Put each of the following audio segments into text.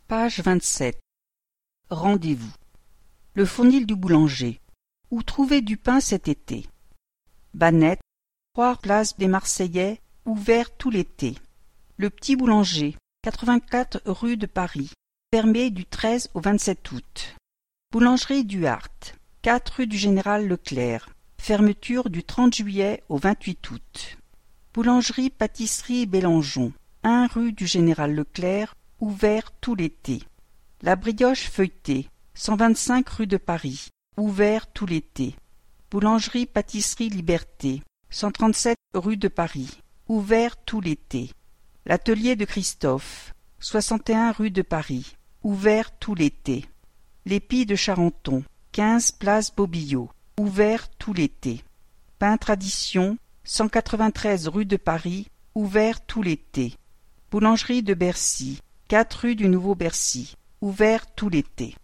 Page 27. Rendez-vous. Le fournil du boulanger. Où trouver du pain cet été? Banette, 3 place des Marseillais, ouvert tout l'été. Le petit boulanger, 84 rue de Paris, fermé du 13 au 27 août. Boulangerie du Hart, 4 rue du Général Leclerc, fermeture du 30 juillet au 28 août. Boulangerie-pâtisserie Bélangeon, 1 rue du Général Leclerc, ouvert tout l'été. La brioche feuilletée, 125 rue de Paris, ouvert tout l'été. Boulangerie-pâtisserie Liberté, 137 rue de Paris, ouvert tout l'été. L'atelier de Christophe, 61 rue de Paris, ouvert tout l'été. L'épi de Charenton, 15 place Bobillot, ouvert tout l'été. Pain Tradition, 193 rue de Paris, ouvert tout l'été. Boulangerie de Bercy, 4 rue du Nouveau-Bercy, ouvert tout l'été.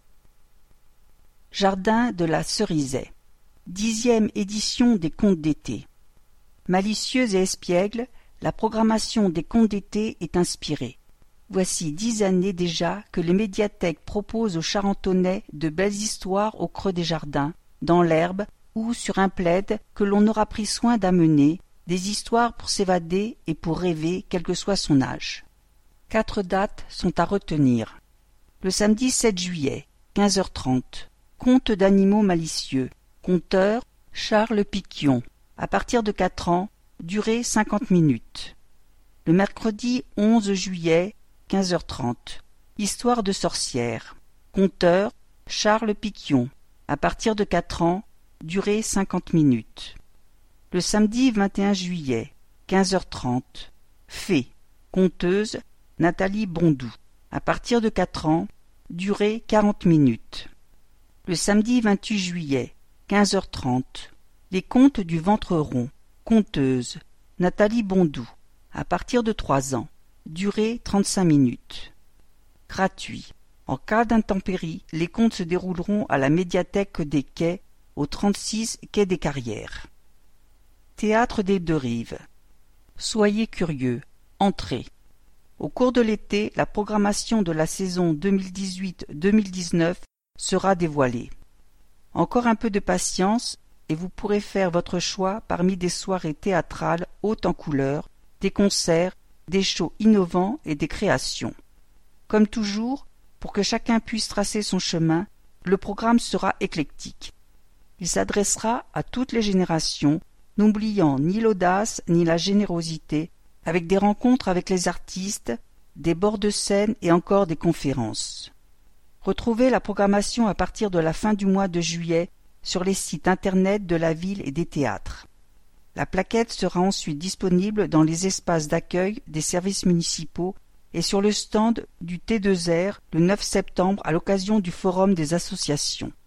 Jardin de la Cerisay, 10e édition des contes d'été. Malicieux et espiègle, la programmation des contes d'été est inspirée. Voici 10 années déjà que les médiathèques proposent aux Charentonais de belles histoires au creux des jardins, dans l'herbe ou sur un plaid que l'on aura pris soin d'amener, des histoires pour s'évader et pour rêver quel que soit son âge. 4 dates sont à retenir. Le samedi 7 juillet, 15h30, Conte d'animaux malicieux. Conteur, Charles Piquion. À partir de 4 ans, durée 50 minutes. Le mercredi 11 juillet, 15h30, Histoire de sorcière. Conteur, Charles Piquion. À partir de 4 ans, durée 50 minutes. Le samedi 21 juillet, 15h30, Fée. Conteuse, Nathalie Bondou. À partir de 4 ans, durée 40 minutes. Le samedi 28 juillet, 15h30, Les contes du ventre rond. Conteuse, Nathalie Bondou. À partir de 3 ans, durée 35 minutes. Gratuit. En cas d'intempérie, les contes se dérouleront à la médiathèque des Quais, au 36 quai des Carrières. Théâtre des Deux Rives. Soyez curieux. Entrez. Au cours de l'été, la programmation de la saison 2018-2019 sera dévoilée. Encore un peu de patience et vous pourrez faire votre choix parmi des soirées théâtrales hautes en couleurs, des concerts, des shows innovants et des créations. Comme toujours, pour que chacun puisse tracer son chemin, le programme sera éclectique. Il s'adressera à toutes les générations, n'oubliant ni l'audace ni la générosité, avec des rencontres avec les artistes, des bords de scène et encore des conférences. Retrouvez la programmation à partir de la fin du mois de juillet sur les sites internet de la ville et des théâtres. La plaquette sera ensuite disponible dans les espaces d'accueil des services municipaux et sur le stand du T2R le 9 septembre à l'occasion du Forum des associations.